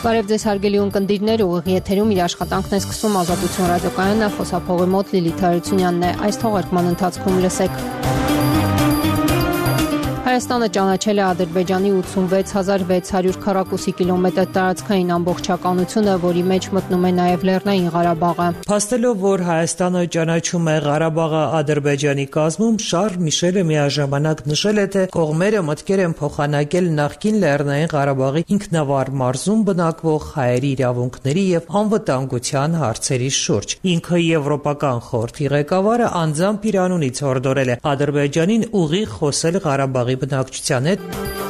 Բարև ձեզ հարգելի ունկնդիրներ, ուղիղ եթերում իր աշխատանքն է սկսում Ազատություն ռադիոկայանը, խոսափողի մոտ Լիլիթ Հարությունյանն է։ Այս թողարկման ընթացքում լսեք. Հայաստանը ճանաչել է Ադրբեջանի 86,600 քառակուսի կիլոմետր տարածքային ամբողջականությունը, որի մեջ մտնում է նաև Լեռնային Ղարաբաղը։ Փաստելով, որ Հայաստանը ճանաչում է Ղարաբաղը Ադրբեջանի կազմում, Շարլ Միշելը միաժամանակ նշել է, թե կողմերը մտքեր են փոխանակել նախկին Լեռնային Ղարաբաղի ինքնավար մարզում բնակվող հայերի իրավունքների եւ անվտանգության հարցերի շուրջ։ Ինքը Եվրոպական խորհրդի ղեկավարը անձամբ իր անունից հորդորել է Ադրբեջանին ուղիղ խոսել Ղարաբաղի բնակչության հետ։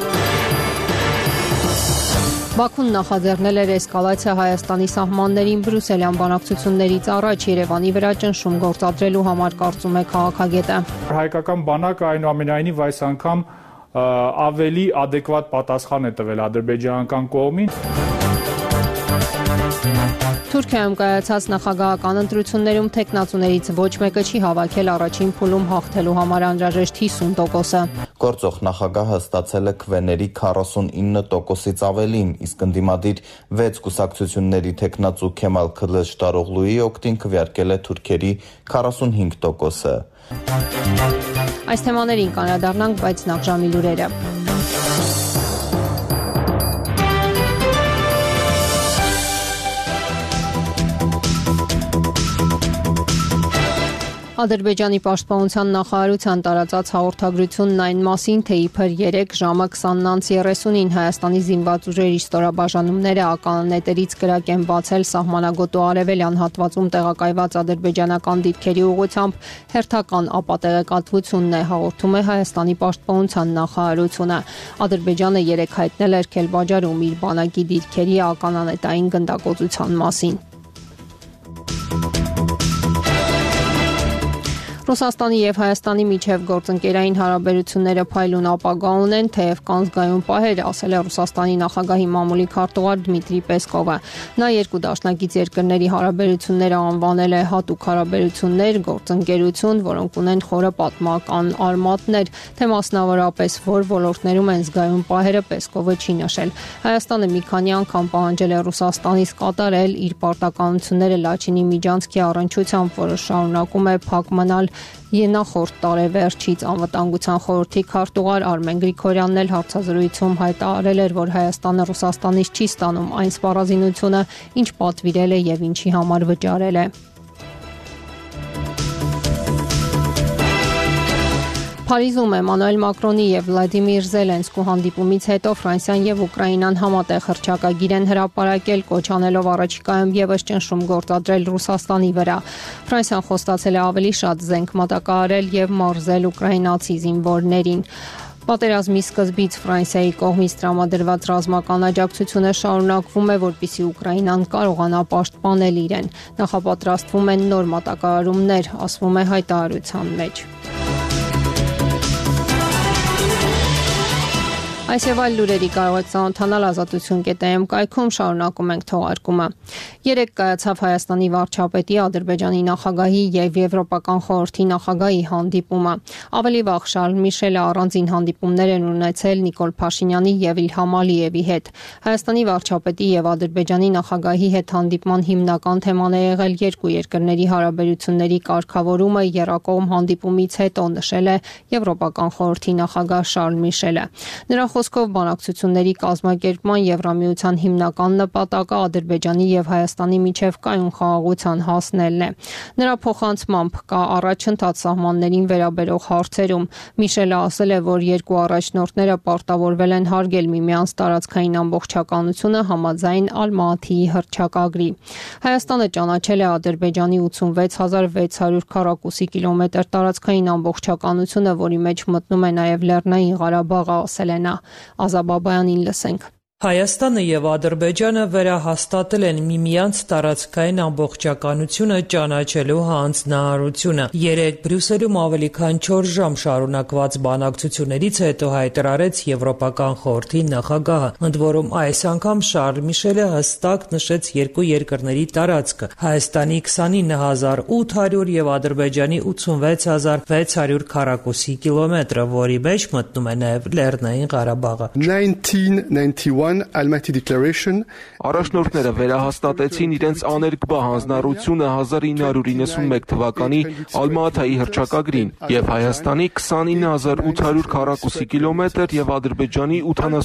Բաքուն նախաձեռնել էր էսկալացիա Հայաստանի սահմաններին բրյուսելյան բանակցություններից առաջ Երևանի վրա ճնշում գործադրելու համար, կարծում է քաղաքագետը։ Հայկական բանակը այնուամենայնիվ այս անգամ ավելի adekvat պատասխան է տվել ադրբեջանական կողմին։ Թուրքիայում կայացած նախագահական ընտրություններում թեկնածուներից ոչ մեկը չի հավաքել առաջին փուլում հաղթելու համար անհրաժեշտ 50%-ը։ Գործող նախագահը ստացել է քվեների 49%-ից ավելին, իսկ ընդդիմադիր 6 կուսակցությունների թեկնածու Քեմալ Քılıçdaroğlu'ի օգտին քվեարկել է թուրքերի 45%-ը։ Այս թեմաներին կանրադառնանք, բայց նախ ժամի լուրերը։ Ադրբեջանի պաշտպանության նախարարության տարածած հաղորդագրությունն այն մասին, թե իբր 3 ժամը 20:30-ին Հայաստանի զինված ուժերի ստորաբաժանումները ականանետերից կրակ են բացել սահմանագոտու արևելյան հատվածում տեղակայված ադրբեջանական դիրքերի ուղղությամբ, հերթական ապատեղեկատվությունն է, հաղորդում է Հայաստանի պաշտպանության նախարարությունը։ Ադրբեջանը երեկ հայտնել էր Քելբաջարում իր բանակի դիրքերի ականանետային գնդակոծության մասին։ Ռուսաստանի եւ Հայաստանի միջև գործընկերային հարաբերությունները փայլուն ապագա ունեն, թեև կան զգայուն պահեր, ասել է Ռուսաստանի նախագահի մամուլի քարտուղար Դմիտրի Պեսկովը։ Նա երկու դաշնակից երկրների հարաբերությունները անվանել է հատուկ հարաբերություններ, գործընկերություն, որոնք ունեն խորը պատմական արմատներ, թե մասնավորապես որ ոլորտներում են զգայուն պահերը, Պեսկովը չի նշել։ Հայաստանը մի քանի անգամ պահանջել է Ռուսաստանից կատարել իր պարտականությունները Լաչինի միջանցքի առնչությամբ, որը շարունակում է փակ մնալ։ Նախորդ տարեվերջից անվտանգության խորհրդի քարտուղար Արմեն Գրիգորյանն էլ հարցազրույցում հայտարարել էր, որ Հայաստանը Ռուսաստանից չի ստանում այն սպառազինությունը, ինչ պատվիրել է եւ ինչի համար վճարել է։ Փարիզում Էմանուել Մակրոնի եւ Վլադիմիր Զելենսկու հանդիպումից հետո Ֆրանսիան եւ Ուկրաինան համատեղ հռչակագիր են հրապարակել, կոչ անելով առաջիկայում եւս ճնշում գործադրել Ռուսաստանի վրա։ Ֆրանսիան խոստացել է ավելի շատ զենք մատակարարել եւ մարզել ուկրաինացի զինվորներին։ Պատերազմի սկզբից Ֆրանսիայի կողմից տրամադրված ռազմական աջակցությունը շարունակվում է, որպեսզի Ուկրաինան կարողանա պաշտպանել իրեն։ Նախապատրաստվում են նոր մատակարարումներ, ասվում է հայտարարության մեջ։ Այս եւ այլ լուրերի կարող եք ծանոթանալ Ազատություն.am կայքում, շարունակում ենք թողարկումը։ Երեկ կայացավ Հայաստանի վարչապետի, Ադրբեջանի նախագահի եւ Եվրոպական խորհրդի նախագահի հանդիպումը։ Ավելի վաղ Շարլ Միշելը առանձին հանդիպումներ են ունեցել Նիկոլ Փաշինյանի եւ Իլհամ Ալիևի հետ։ Հայաստանի վարչապետի եւ Ադրբեջանի նախագահի հետ հանդիպման հիմնական թեման է եղել երկու երկրների հարաբերությունների կարգավորումը, եռակողմ հանդիպումից հետո, նշել է Եվրոպական խորհրդի նախագահ Շարլ Միշելը։ Նրա խոսքով բանակցությունների կազմակերպման Եվրամիության հիմնական նպատակը Ադրբեջանի եւ Հայաստանի միջև կայուն խաղաղության հասնելն է։ Նրա փոխանցմամբ կա առաջընթաց սահմաններին վերաբերող հարցերում։ Միշելը ասել է, որ երկու առաջնորդները պարտավորվել են հարգել միմյանց տարածքային ամբողջականությունը համաձայն Ալմաաթիի հռչակագրի։ Հայաստանը ճանաչել է Ադրբեջանի 86,600 քառակուսի կիլոմետր տարածքային ամբողջականությունը, որի մեջ մտնում է նաև Լեռնային Ղարաբաղը, ասել է նա։ Ազաբաբայանին լսենք։ Հայաստանը եւ Ադրբեջանը վերահաստատել են միմյանց տարածքային ամբողջականությունը ճանաչելու հանձնարարությունը։ Երեկ Բրյուսելում ավելի քան 4 ժամ շարունակված բանակցություններից հետո հայտարարեց Եվրոպական խորհրդի նախագահը, ընդ որում այս անգամ Շարլ Միշելը հստակ նշեց երկու երկրների տարածքը՝ Հայաստանի 29800 եւ Ադրբեջանի 86600 քառակուսի կիլոմետրը, որի մեջ մտնում է նաեւ Լեռնային Ղարաբաղը։ 1991 Almaty Declaration. Առաջնորդները վերահաստատեցին իրենց աներկբա հանձնառությունը 1991 թվականի Ալմատայի հռչակագրին եւ Հայաստանի 29800 քառակուսի կիլոմետր եւ Ադրբեջանի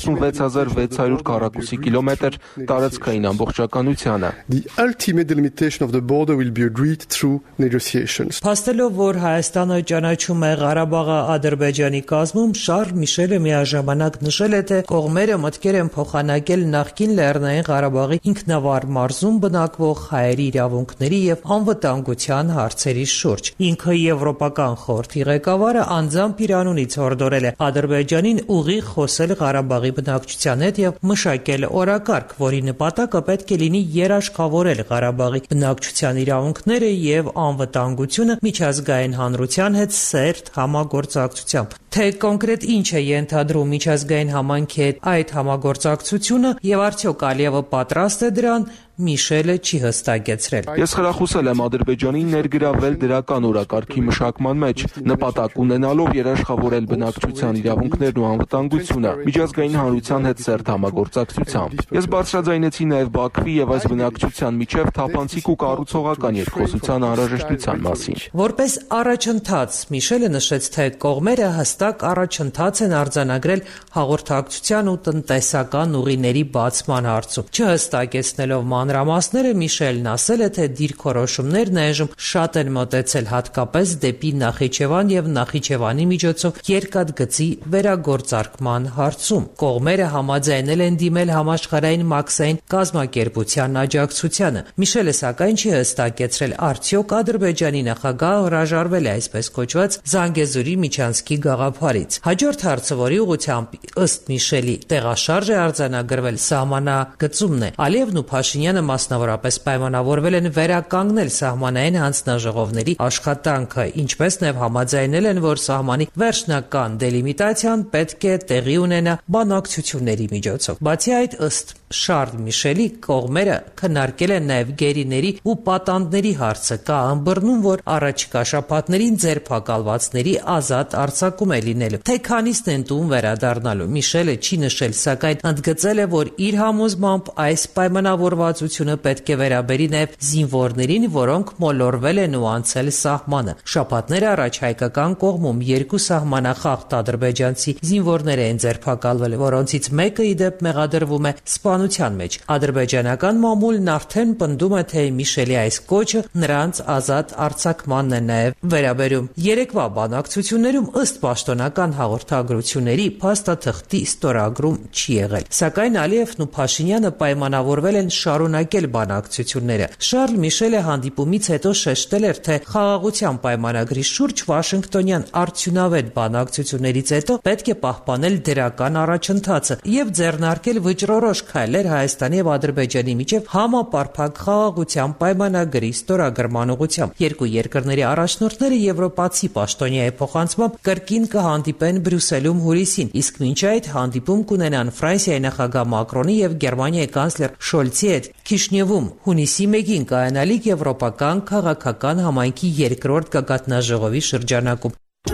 86600 քառակուսի կիլոմետր տարածքային ամբողջականությանը. The ultimate delimitation of the border will be agreed through negotiations. Փաստելով, որ Հայաստանը ճանաչում է Ղարաբաղը Ադրբեջանի կազմում, Շարլ Միշելը միաժամանակ նշել է, թե կողմերը մտքեր են փոխանակել նախկին Լեռնային Ղարաբաղի ինքնավար մարզում բնակվող հայերի իրավունքների եւ անվտանգության հարցերի շուրջ։ Ինքը Եվրոպական խորհրդի ղեկավարը անձամբ իր անունից հորդորել է Ադրբեջանին ուղիղ խոսել Ղարաբաղի բնակչության հետ եւ մշակել օրակարգ, որի նպատակը պետք է լինի երաշխավորել Ղարաբաղի բնակչության իրավունքները եւ անվտանգությունը միջազգային հանրության հետ սերտ համագործակցությամբ։ Թե կոնկրետ ինչ է ենթադրում միջազգային համայնքի հետ այդ համագործակցությունը եւ արդյոք Ալիևը պատրաստ է դրան, Միշելը չի հստակեցրել։ Ես խրախուսել եմ Ադրբեջանին ներգրավել դրական օրակարգի մշակման մեջ, նպատակ ունենալով երաշխավորել բնակչության իրավունքներն ու անվտանգությունը միջազգային հանրության հետ սերտ համագործակցությամբ։ Ես բարձրաձայնեցի նաև Բաքվի եւ այս բնակչության միջև թափանցիկ ու կառուցողական երկխոսության անհրաժեշտության մասին։ Որպես առաջընթաց, Միշելը նշեց, թե կողմերը հստակ առաջընթաց են արձանագրել հաղորդակցության ու տնտեսական ուղիների բացման հարցում։ Չհստակեցնելով մանրամասները, Միշելն ասել է, թե դիրքորոշումներն այժմ շատ են մոտեցել հատկապես դեպի Նախիջևան եւ Նախիջևանի միջոցով երկաթգծի վերագործարկման հարցում։ Կողմերը համաձայնել են դիմել համաշխարհային մաքսային կազմակերպության աջակցությանը։ Միշելը սակայն չի հստակեցրել, արդյոք Ադրբեջանի նախագահը հրաժարվել է այսպես կոչված Զանգեզուրի միջանցքի գաղափարից։ Հաջորդ հարցը, որի ուղղությամբ ըստ Միշելի տեղաշարժ է արձանագրվել, սահմանագծումն է։ Ալիևն ու Փաշինյանը մասնավորապես պայմանավորվել են վերականգնել սահմանային հանձնաժողովների աշխատանքը, ինչպես նաև համաձայնել են, որ սահմանի վերջնական դելիմիտացիան պետք է տեղի ունենա բանակցությունների միջոցով։ Բացի այդ, ըստ Շարլ Միշելի, կողմերը քննարկել են նաև գերիների ու պատանդների հարցը, կա ըմբռնում, որ առաջիկա շաբաթներին ձերբակալվածների ազատ արձակում է լինելու։ Թե քանիսն են տուն վերադառնալու, Միշելը չի նշել, սակայն ընդգծել է, որ իր համոզմամբ այս պայմանավորվածությունը պետք է վերաբերի նաև զինվորներին, որոնք մոլորվել են ու անցել սահմանը։ Շաբաթներ առաջ հայկական կողմում երկու սահմանախախտ ադրբեջանցի զինվորներ են ձերբակալվել, որոնցից մեկը ի դեպ մեղադրվում է սպանության մեջ։ Ադրբեջանական մամուլն արդեն պնդում է, թե Միշելի այս կոչը նրանց ազատ արձակմանն է նաև վերաբերում։ Երեկվա բանակցություններում ըստ պաշտոնական հաղորդագրությունների փաստաթղթի ստորագրում չի եղել։ Սակայն Ալիևն ու Փաշինյանը պայմանավորվել են շարունակել բանակցությունները։ Շարլ Միշելը հանդիպումից հետո շեշտել էր, թե խաղաղության պայմանագրի շուրջ Վաշինգտոնյան արդյունավետ բանակցություններից հետո պետք է պահպանել դրական առաջընթացը եւ ձեռնարկել վճռորոշ քայլեր Հայաստանի եւ Ադրբեջանի միջև համապարփակ խաղաղության պայմանագրի ստորագրման ուղղությամբ։ Երկու երկրների առաջնորդները եվրոպացի պաշտոնյայի փոխանցմամբ կրկին կհանդիպեն Բրյուսելում հուլիսին, իսկ մինչ այդ հանդիպում կունենան Ֆրանսիայի նախագահ Մակրոնի եւ Գերմանիայի կանցլեր Շոլցի հետ Քիշնևում հունիսի 1-ին կայանալիք Եվրոպական քաղաքական համայնքի երկրորդ գագաթնաժողովի շրջանակում։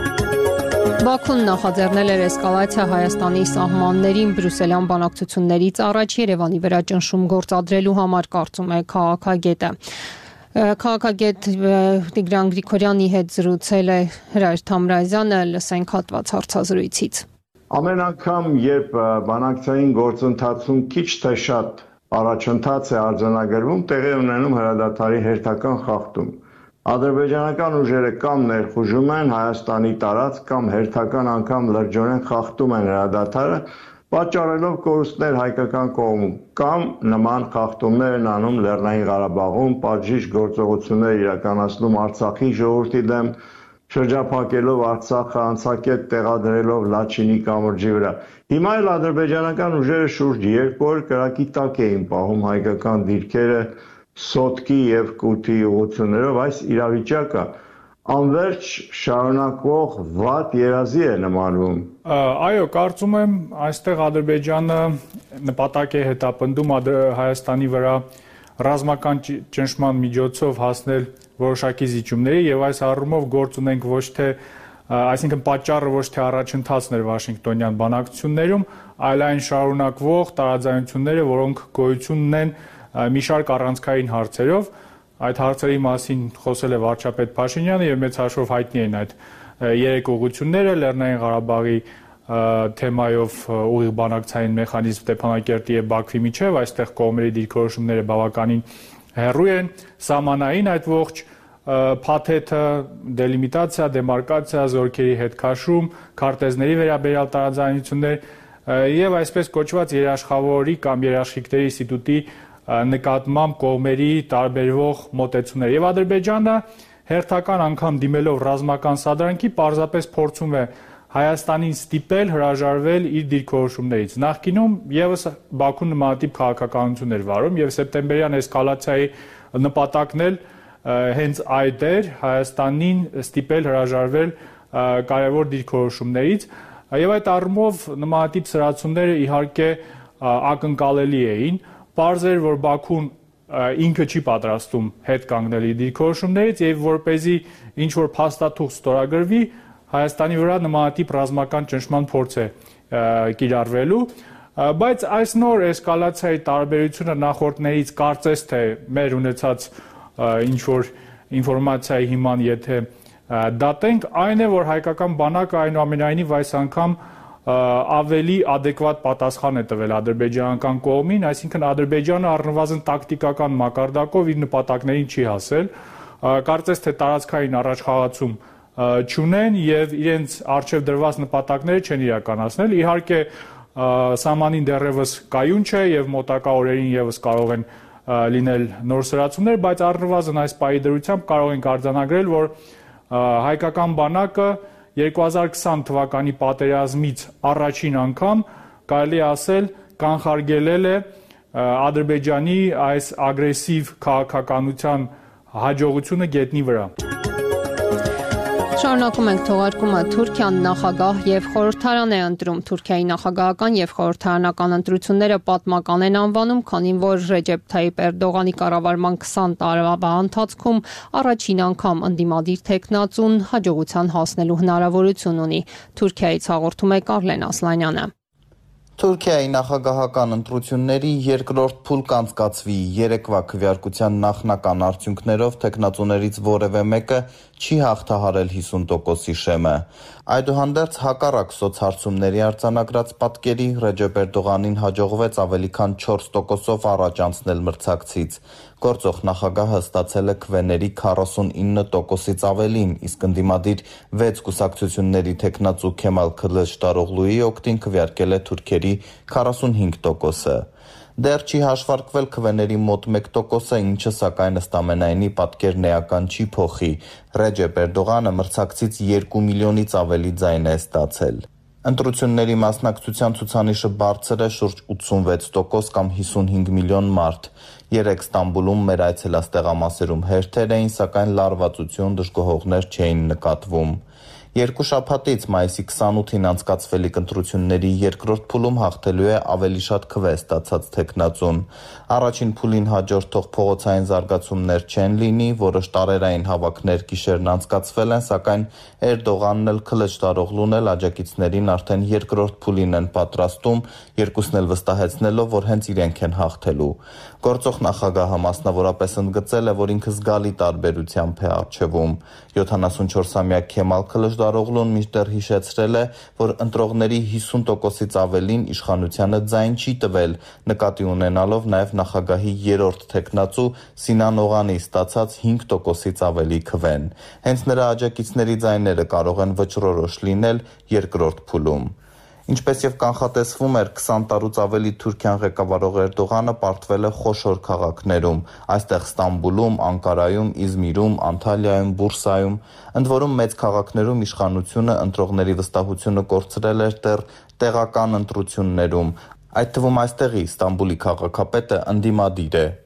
Բաքուն նախաձեռնել էր էսկալացիա Հայաստանի սահմաններին բրյուսելյան բանակցություններից առաջ Երևանի վրա ճնշում գործադրելու համար, կարծում է քաղաքագետը։ Քաղաքագետ Տիգրան Գրիգորյանի հետ զրուցել է Հրայր Թամրազյանը, լսենք հատված հարցազրույցից։ Ամեն անգամ, երբ բանակցային գործընթացում քիչ թե շատ առաջընթաց է արձանագրվում, տեղի ունենում հրադադարի հերթական խախտում։ Ադրբեջանական ուժերը կամ ներխուժում են Հայաստանի տարածք, կամ հերթական անգամ լրջորեն խախտում են հրադադարը, պատճառելով կորուստներ հայկական կողմում, կամ նման խախտումներ են անում Լեռնային Ղարաբաղում, պատժիչ գործողություններ իրականացնում Արցախի ժողովրդի դեմ, շրջափակելով Արցախը, անցակետ տեղադրելով Լաչինի կամրջի վրա։ Հիմա էլ ադրբեջանական ուժերը շուրջ 2 օր կրակի տակ էին պահում հայկական դիրքերը Սոտկի եւ Կուտի ուղղություններով։ Այս իրավիճակը անverջ շարունակվող վատ երազի է նմանվում։ Այո, կարծում եմ, այստեղ Ադրբեջանը նպատակ է հետապնդում Հայաստանի վրա ռազմական ճնշման միջոցով հասնել որոշակի զիջումների եւ այս առումով գործ ունենք ոչ թե այսինքն պատճառը ոչ թե առաջընթացն էր Վաշինգտոնյան բանակցություններում, այլ այն շարունակվող տարաձայնությունները, որոնք գոյություն ունեն մի շարք առանցքային հարցերով։ Այդ հարցերի մասին խոսել է վարչապետ Փաշինյանը եւ մեծ հաշվով հայտնի են այդ երեք ուղղությունները՝ Լեռնային Ղարաբաղի թեմայով ուղիղ բանակցային մեխանիզմ Ստեփանակերտի եւ Բաքվի միջև, այստեղ կողմերի դիրքորոշումները բավականին հեռու են, սահմանային այդ ողջ փաթեթը, դելիմիտացիա, դեմարկացիա, զորքերի հետ քաշում, քարտեզների վերաբերյալ տարաձայնություններ եւ այսպես կոչված երաշխավորի կամ երաշխիքների ինստիտուտի նկատմամբ կողմերի տարբերվող մոտեցումներ։ Եվ Ադրբեջանը հերթական անգամ դիմելով ռազմական սադրանքի պարզապես փորձում է Հայաստանին ստիպել հրաժարվել իր դիրքորոշումներից։ Նախկինում եւս Բաքուն նմանատիպ քաղաքականություն էր վարում եւ սեպտեմբերյան էսկալացիայի նպատակն էլ հենց այդ էր Հայաստանին ստիպել հրաժարվել կարևոր դիրքորոշումներից եւ այդ առումով նմանատիպ սրացումները իհարկե ակնկալելի էին։ Պարզ էր, որ Բաքուն ինքը չի պատրաստում հետ կանգնել իր դիրքորոշումներից եւ որպեսզի ինչ որ փաստաթուղթ ստորագրվի Հայաստանի վրա նմանատիպ ռազմական ճնշման փորձ է կիրառվելու, բայց այս նոր էսկալացիայի տարբերությունը նախորդներից կարծես թե մեր ունեցած ինչ որ ինֆորմացիայի հիման եթե դատենք, այն է, որ հայկական բանակը այնուամենայնիվ այս անգամ ավելի adekvat պատասխան է տվել ադրբեջանական կողմին, այսինքն Ադրբեջանը առնվազն տակտիկական մակարդակով իր նպատակներին չի հասել, կարծես թե տարածքային առաջխաղացում չունեն եւ իրենց արժեվ դրված նպատակները չեն իրականացնել։ Իհարկե սահմանին դեռևս կայուն չէ եւ մոտակա օրերին եւս կարող են լինել նոր սրացումներ, բայց առնվազն այս պահի դրությամբ կարող ենք արձանագրել, որ հայկական բանակը 2020 թվականի պատերազմից առաջին անգամ կարելի ասել կանխարգելել է Ադրբեջանի այս ագրեսիվ քաղաքականության հաջողությունը գետնի վրա։ Շարունակում ենք թողարկումը։ Թուրքիան նախագահ եւ խորհրդարան է ընտրում։ Թուրքիայի նախագահական եւ խորհրդարանական ընտրությունները պատմական են անվանում, քանի որ Ռեջեփ Թայիպ Էրդողանի կառավարման 20 տարվա ընթացքում առաջին անգամ ընդդիմադիր թեկնածուն հաջողության հասնելու հնարավորություն ունի։ Թուրքիայից հաղորդում է Կարլեն Ասլանյանը։ Թուրքիայի նախագահական ընտրությունների երկրորդ փուլ կանցկացվի երեկվա քվեարկության նախնական արդյունքներով թեկնածուներից որևէ մեկը չի հաղթահարել 50%-ի շեմը։ Այդուհանդերձ հակառակ սոցհարցումների արձանագրած պատկերի Ռեջեփ Էրդողանին հաջողվեց ավելի քան 4%-ով առաջ անցնել մրցակցից։ Գործող նախագահը ստացել է քվեների 49%-ից ավելին, իսկ ընդդիմադիր 6 կուսակցությունների թեկնածու Քեմալ Քılıçdaroğlu'ի օգտին քվեարկել է թուրքերի 45%-ը։ Դեռ չի հաշվարկվել քվեների մոտ 1%-ը, ինչը սակայն ըստամենայնի պատկերն էական չի փոխի։ Ռեջեփ Էրդողանը մրցակցից 2 միլիոնից ավելի ձայն է ստացել։ Ընտրությունների մասնակցության ցուցանիշը բարձր է շուրջ 86% կամ 55 միլիոն մարդ։ Երեկ Ստամբուլում մեր այցելած տեղամասերում հերթեր էին, սակայն լարվածություն, դժգոհողներ չէին նկատվում։ Երկու շաբաթից մայիսի 28-ին անցկացվելիք ընտրությունների երկրորդ փուլում հաղթելու է ավելի շատ քվե ստացած թեկնածուն։ Առաջին փուլին հաջորդող փողոցային զարգացումներ չեն լինի, որոշ տարերային հավաքներ գիշերն անցկացվել են, սակայն Էրդողանն էլ Քılıçdaroğlu'ն էլ աջակիցներին արդեն երկրորդ փուլին են պատրաստում, երկուսն էլ վստահեցնելով, որ հենց իրենք են հաղթելու։ Գործող նախագահը մասնավորապես ընդգծել է, որ ինքը զգալի տարբերությամբ է առջևում։ 74-ամյա Քեմալ Քılıçdaroğlu'ն մինչդեռ հիշեցրել է, որ ընտրողների 50%-ից ավելին իշխանությանը ձայն չի տվել, նկատի ունենալով նաև նախագահի երրորդ թեկնածու Սինան Օղանի ստացած 5%-ից ավելի քվեն։ Հենց նրա աջակիցների ձայները կարող են վճռորոշ լինել երկրորդ փուլում։ Ինչպես եւ կանխատեսվում էր, 20 տարուց ավելի Թուրքիան ղեկավարող Էրդողանը պարտվել է խոշոր քաղաքներում, այստեղ Ստամբուլում, Անկարայում, Իզմիրում, Անտալիայում, Բուրսայում, ընդ որում մեծ քաղաքներում իշխանությունը ընտրողների վստահությունը կորցրել էր դեռ տեղական ընտրություններում, այդ թվում այստեղի Ստամբուլի քաղաքապետը ընդդիմադիր է։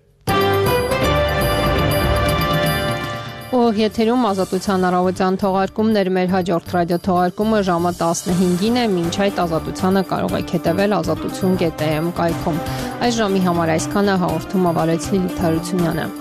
Եթերում Ազատության առավոտյան թողարկումներ, մեր հաջորդ ռադիոթողարկումը ժամը 15-ին է, մինչ այդ Ազատությանը կարող եք հետևել azatutun.am կայքում։ Այս ժամի համար այսքանը, հաղորդում ավարտեց Լիլիթ Հարությունյանը։